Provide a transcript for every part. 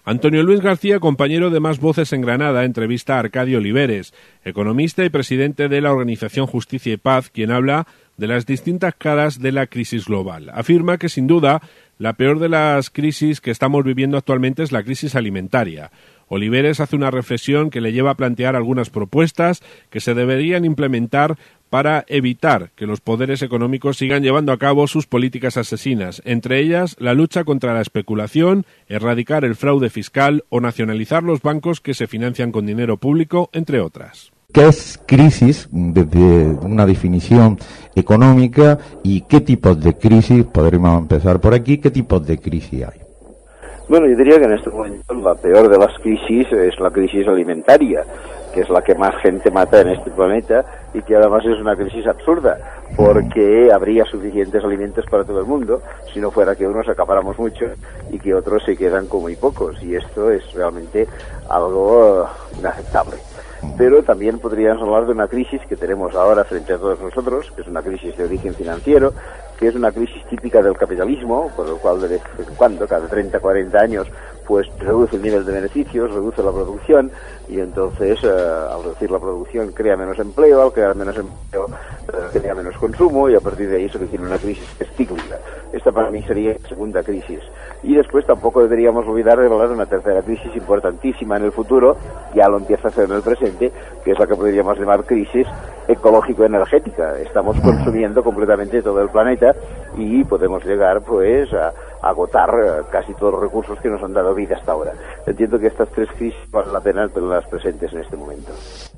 Antonio Luis García, compañero de Más Voces en Granada, entrevista a Arcadio Oliveres, economista y presidente de la organización Justicia y Paz, quien habla de las distintas caras de la crisis global. Afirma que, sin duda, la peor de las crisis que estamos viviendo actualmente es la crisis alimentaria. Oliveres hace una reflexión que le lleva a plantear algunas propuestas que se deberían implementar para evitar que los poderes económicos sigan llevando a cabo sus políticas asesinas, entre ellas la lucha contra la especulación, erradicar el fraude fiscal o nacionalizar los bancos que se financian con dinero público, entre otras. ¿Qué es crisis desde una definición económica y qué tipos de crisis, podríamos empezar por aquí, qué tipos de crisis hay? Bueno, yo diría que en este momento la peor de las crisis es la crisis alimentaria, que es la que más gente mata en este planeta y que además es una crisis absurda, porque habría suficientes alimentos para todo el mundo si no fuera que unos acaparamos mucho y que otros se quedan con muy pocos, y esto es realmente algo inaceptable. Pero también podríamos hablar de una crisis que tenemos ahora frente a todos nosotros, que es una crisis de origen financiero, que es una crisis típica del capitalismo, por lo cual de vez en cuando, cada 30, 40 años, pues reduce el nivel de beneficios, reduce la producción, y entonces al reducir la producción crea menos empleo, al crear menos empleo crea menos consumo, y a partir de ahí se origina una crisis que es cíclica. Esta para mí sería la segunda crisis. Y después tampoco deberíamos olvidar de hablar de una tercera crisis importantísima en el futuro, ya lo empieza a hacer en el presente, que es la que podríamos llamar crisis ecológico-energética. Estamos consumiendo completamente todo el planeta y podemos llegar pues a agotar casi todos los recursos que nos han dado vida hasta ahora. Entiendo que estas tres crisis valen la pena tenerlas presentes en este momento.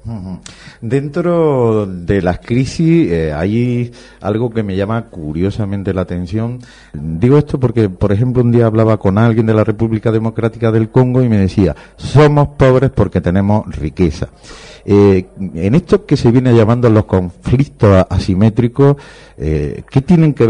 Dentro de las crisis hay algo que me llama curiosamente la atención. Digo esto porque, por ejemplo, un día hablaba con alguien de la República Democrática del Congo y me decía, somos pobres porque tenemos riqueza. En esto que se viene llamando los conflictos asimétricos, ¿qué tienen que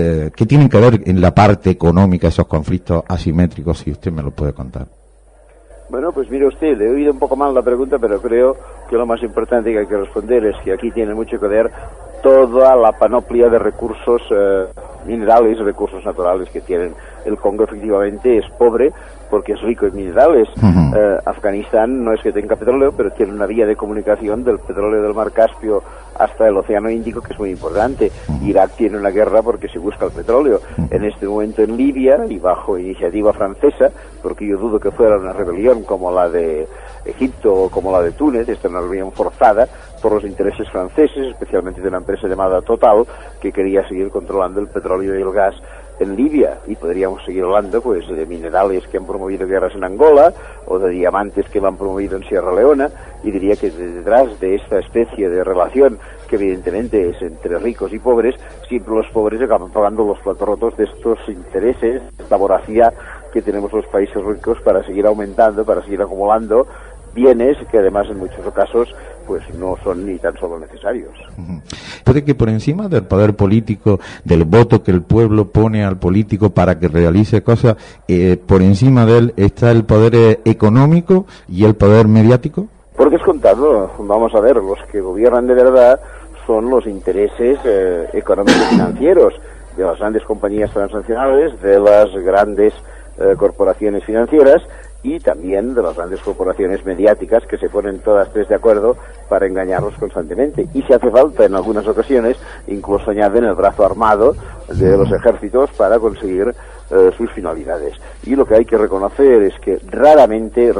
ver en la parte económica esos conflictos asimétricos? Si usted me lo puede contar. Bueno, pues mire usted, le he oído un poco mal la pregunta, pero creo que lo más importante que hay que responder es que aquí tiene mucho que ver toda la panoplia de recursos minerales, recursos naturales que tienen. El Congo efectivamente es pobre porque es rico en minerales. Afganistán no es que tenga petróleo, pero tiene una vía de comunicación del petróleo del Mar Caspio hasta el Océano Índico que es muy importante. Irak tiene una guerra porque se busca el petróleo. En este momento en Libia, y bajo iniciativa francesa, porque yo dudo que fuera una rebelión como la de Egipto o como la de Túnez, esta es una rebelión forzada por los intereses franceses, especialmente de una empresa llamada Total, que quería seguir controlando el petróleo y el gas en Libia, y podríamos seguir hablando pues de minerales que han promovido guerras en Angola o de diamantes que lo han promovido en Sierra Leona, y diría que detrás de esta especie de relación que evidentemente es entre ricos y pobres, siempre los pobres acaban pagando los platos rotos de estos intereses, esta voracidad que tenemos los países ricos para seguir aumentando, para seguir acumulando bienes que además en muchos casos pues no son ni tan solo necesarios. Puede que por encima del poder político, del voto que el pueblo pone al político para que realice cosas, por encima de él está el poder económico y el poder mediático. Por descontado, vamos a ver, los que gobiernan de verdad son los intereses económicos y financieros de las grandes compañías transnacionales, de las grandes corporaciones financieras y también de las grandes corporaciones mediáticas que se ponen todas tres de acuerdo para engañarlos constantemente. Y si hace falta, en algunas ocasiones, incluso añaden el brazo armado de los ejércitos para conseguir sus finalidades. Y lo que hay que reconocer es que raramente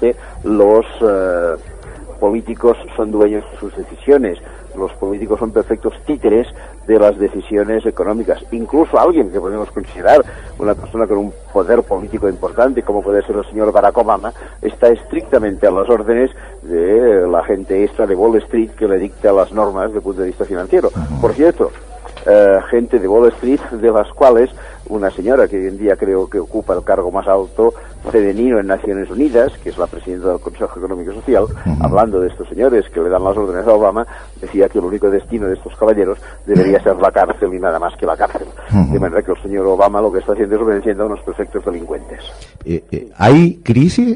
los políticos son dueños de sus decisiones. Los políticos son perfectos títeres de las decisiones económicas. Incluso alguien que podemos considerar una persona con un poder político importante, como puede ser el señor Barack Obama, está estrictamente a las órdenes de la gente esta de Wall Street que le dicta las normas desde el punto de vista financiero. Por cierto, gente de Wall Street, de las cuales una señora que hoy en día creo que ocupa el cargo más alto femenino en Naciones Unidas, que es la presidenta del Consejo Económico y Social, hablando de estos señores que le dan las órdenes a Obama, decía que el único destino de estos caballeros debería ser la cárcel y nada más que la cárcel. De manera que el señor Obama lo que está haciendo es obedeciendo a unos perfectos delincuentes. ¿Hay crisis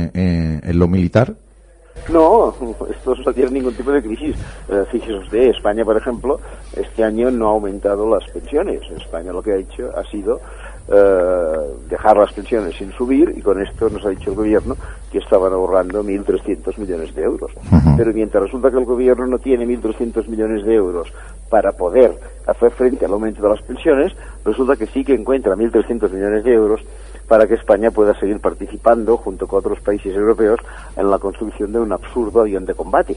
en lo militar? No, esto no tiene ningún tipo de crisis. Fíjese usted, España, por ejemplo, este año no ha aumentado las pensiones. España lo que ha hecho ha sido dejar las pensiones sin subir, y con esto nos ha dicho el gobierno que estaban ahorrando 1.300 millones de euros. Pero mientras resulta que el gobierno no tiene 1.300 millones de euros para poder hacer frente al aumento de las pensiones, resulta que sí que encuentra 1.300 millones de euros para que España pueda seguir participando, junto con otros países europeos, en la construcción de un absurdo avión de combate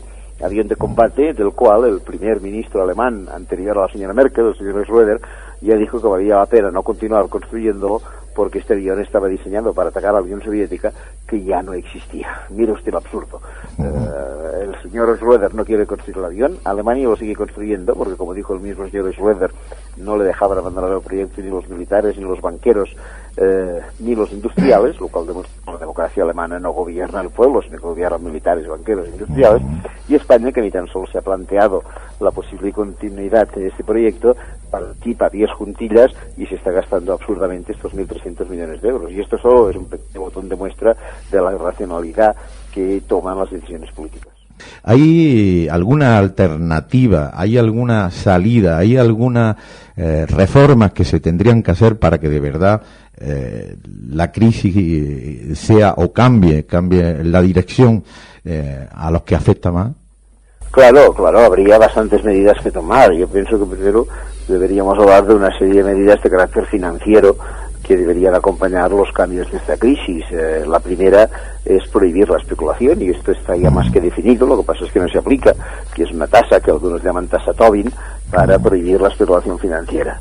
del cual el primer ministro alemán anterior a la señora Merkel, el señor Schröder, ya dijo que valía la pena no continuar construyéndolo porque este avión estaba diseñado para atacar a la Unión Soviética, que ya no existía. Mire usted el absurdo. El señor Schröder no quiere construir el avión, Alemania lo sigue construyendo, porque como dijo el mismo señor Schröder, no le dejaban abandonar el proyecto ni los militares, ni los banqueros, ni los industriales, lo cual demuestra que la democracia alemana no gobierna el pueblo, sino que gobiernan militares, banqueros e industriales. Y España, que ni tan solo se ha planteado la posible continuidad de este proyecto, participa a 10 juntillas y se está gastando absurdamente estos 1.300 millones de euros. Y esto solo es un pequeño botón de muestra de la irracionalidad que toman las decisiones políticas. ¿Hay alguna alternativa, hay alguna salida, hay algunas reformas que se tendrían que hacer para que de verdad la crisis sea o cambie la dirección a los que afecta más? Claro, habría bastantes medidas que tomar. Yo pienso que primero deberíamos hablar de una serie de medidas de carácter financiero que deberían acompañar los cambios de esta crisis. La primera es prohibir la especulación, y esto está ya más que definido, lo que pasa es que no se aplica, que es una tasa que algunos llaman tasa Tobin, para prohibir la especulación financiera,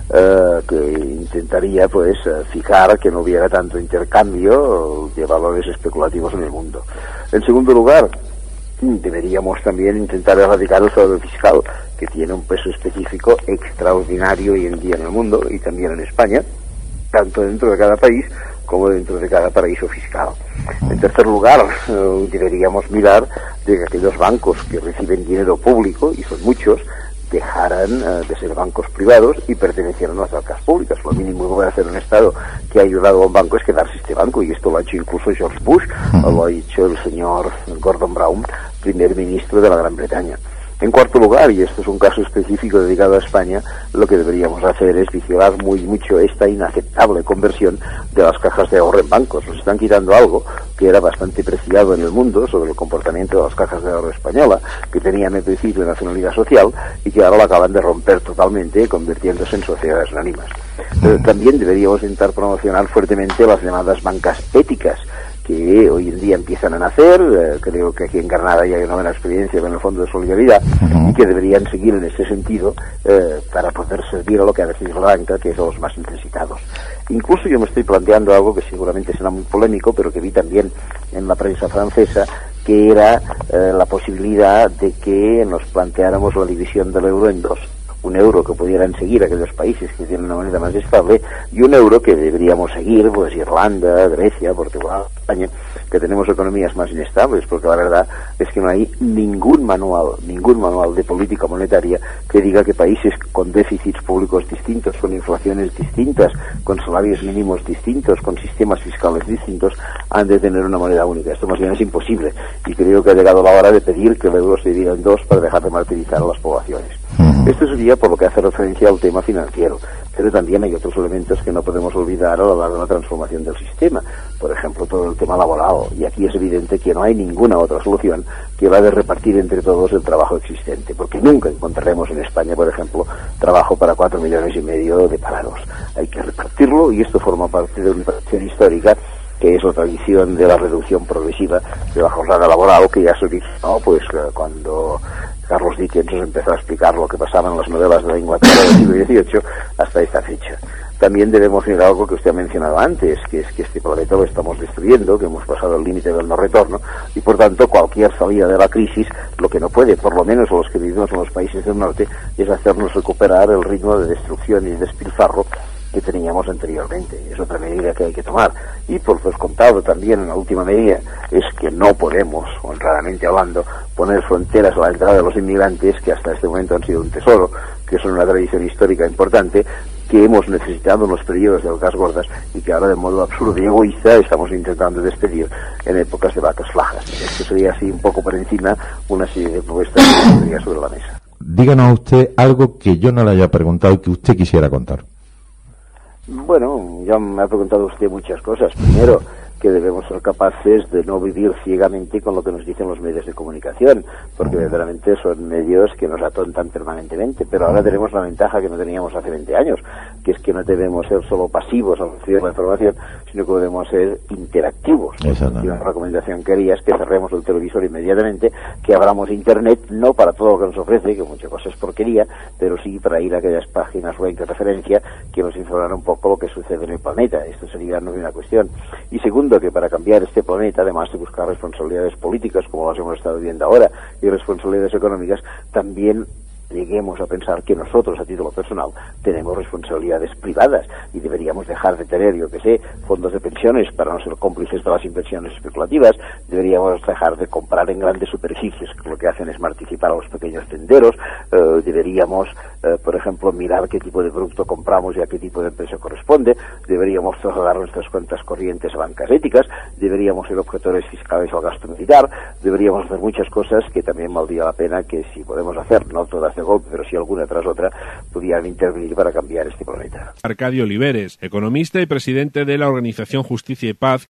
que intentaría fijar que no hubiera tanto intercambio de valores especulativos en el mundo. En segundo lugar, deberíamos también intentar erradicar el fraude fiscal, que tiene un peso específico extraordinario hoy en día en el mundo y también en España, tanto dentro de cada país como dentro de cada paraíso fiscal. En tercer lugar, deberíamos mirar de que aquellos bancos que reciben dinero público, y son muchos, dejaran de ser bancos privados y pertenecieran a las arcas públicas. Lo mínimo que puede hacer un Estado que ha ayudado a un banco es quedarse este banco, y esto lo ha hecho incluso George Bush, o lo ha hecho el señor Gordon Brown, primer ministro de la Gran Bretaña. En cuarto lugar, y esto es un caso específico dedicado a España, lo que deberíamos hacer es vigilar mucho esta inaceptable conversión de las cajas de ahorro en bancos. Nos están quitando algo que era bastante preciado en el mundo sobre el comportamiento de las cajas de ahorro española, que tenían en principio nacionalidad social y que ahora la acaban de romper totalmente, convirtiéndose en sociedades anónimas. También deberíamos intentar promocionar fuertemente las llamadas bancas éticas, que hoy en día empiezan a nacer. Creo que aquí en Granada ya hay una buena experiencia con el Fondo de Solidaridad, y que deberían seguir en ese sentido para poder servir a lo que ha decidido la banca, que es a los más necesitados. Incluso yo me estoy planteando algo que seguramente será muy polémico, pero que vi también en la prensa francesa, que era la posibilidad de que nos planteáramos la división del euro en dos. Un euro que pudieran seguir aquellos países que tienen una moneda más estable, y un euro que deberíamos seguir, Irlanda, Grecia, Portugal, España, que tenemos economías más inestables, porque la verdad es que no hay ningún manual de política monetaria que diga que países con déficits públicos distintos, con inflaciones distintas, con salarios mínimos distintos, con sistemas fiscales distintos, han de tener una moneda única. Esto más bien es imposible, y creo que ha llegado la hora de pedir que el euro se divida en dos para dejar de martirizar a las poblaciones. Esto sería por lo que hace referencia al tema financiero, pero también hay otros elementos que no podemos olvidar a la hora de la transformación del sistema. Por ejemplo, todo el tema laboral, y aquí es evidente que no hay ninguna otra solución que la de repartir entre todos el trabajo existente, porque nunca encontraremos en España, por ejemplo, trabajo para 4,5 millones de parados. Hay que repartirlo, y esto forma parte de una tradición histórica, que es la tradición de la reducción progresiva de la jornada laboral, que ya se originó cuando Carlos Dickens nos empezó a explicar lo que pasaba en las novelas de la Inglaterra del siglo XVIII hasta esta fecha. También debemos mirar algo que usted ha mencionado antes, que es que este planeta lo estamos destruyendo, que hemos pasado el límite del no retorno, y por tanto cualquier salida de la crisis, lo que no puede, por lo menos a los que vivimos en los países del norte, es hacernos recuperar el ritmo de destrucción y despilfarro que teníamos anteriormente. Es otra medida que hay que tomar. Y por descontado también, en la última medida, es que no podemos, honradamente hablando, poner fronteras a la entrada de los inmigrantes, que hasta este momento han sido un tesoro, que son una tradición histórica importante, que hemos necesitado en los periodos de vacas gordas, y que ahora de modo absurdo y egoísta estamos intentando despedir en épocas de vacas flajas. Esto sería así un poco por encima una serie de propuestas que tendría sobre la mesa. Díganos usted algo que yo no le haya preguntado y que usted quisiera contar. Bueno, ya me ha preguntado usted muchas cosas. Primero, que debemos ser capaces de no vivir ciegamente con lo que nos dicen los medios de comunicación, porque verdaderamente son medios que nos atontan permanentemente, pero ahora tenemos la ventaja que no teníamos hace 20 años, que es que no debemos ser solo pasivos al recibir la información, sino que debemos ser interactivos. Y una recomendación que haría es que cerremos el televisor inmediatamente, que abramos Internet, no para todo lo que nos ofrece, que muchas cosas es porquería, pero sí para ir a aquellas páginas web de referencia que nos informarán un poco lo que sucede en el planeta. Esto sería no una cuestión. Y segundo, que para cambiar este planeta, además de buscar responsabilidades políticas, como las hemos estado viendo ahora, y responsabilidades económicas, también lleguemos a pensar que nosotros, a título personal, tenemos responsabilidades privadas y deberíamos dejar de tener, yo que sé, fondos de pensiones para no ser cómplices de las inversiones especulativas, deberíamos dejar de comprar en grandes superficies, que lo que hacen es participar a los pequeños tenderos, deberíamos, por ejemplo, mirar qué tipo de producto compramos y a qué tipo de empresa corresponde, deberíamos trasladar nuestras cuentas corrientes a bancas éticas, deberíamos ser objetores fiscales al gasto militar, deberíamos hacer muchas cosas que también valdría la pena que, si podemos hacer, no todas de golpe, pero si alguna tras otra, pudieran intervenir para cambiar este planeta. Arcadio Oliveres, economista y presidente de la organización Justicia y Paz,